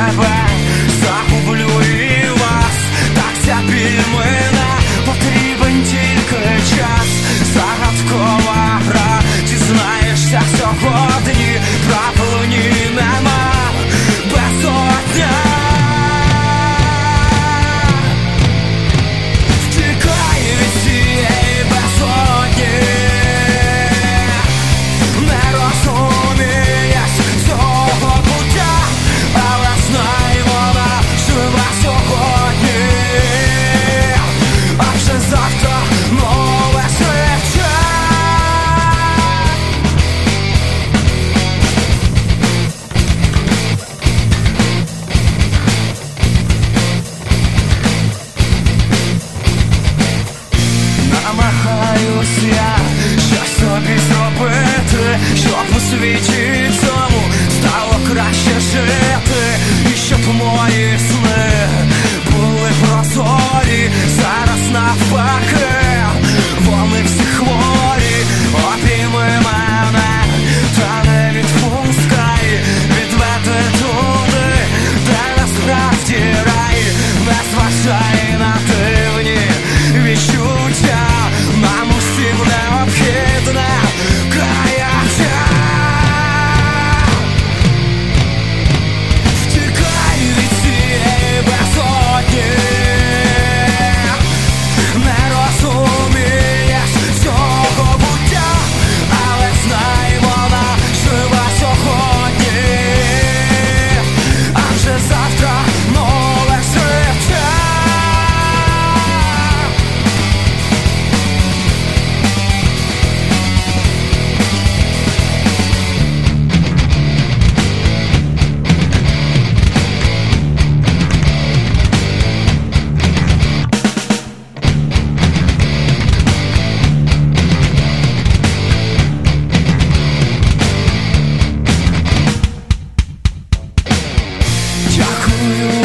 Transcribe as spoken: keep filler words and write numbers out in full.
тебе загублю і вас. Так ця біль мене, потрібен тільки час. Загадкова гра, дізнаєшся сьогодні, правил ні нема, безодня. Втікай від цієї безодні, не розумієш цього буття, але знай, вона жива сьогодні, а вже завтра нове життя. Намагаюсь я щось собі зробити, щоб у світі цьому стало краще жити, і щоб мої сни були прозорі. Зараз навпаки вони всі хворі. Обійми мене, та не відпускай, відведи туди, де насправді рай. Не зважай на дивні відчуття, нам усім необхідне каяття. Втікай від цієї безодні, не розумієш цього буття, але знай, вона жива сьогодні, а вже завтра нове життя. Дякую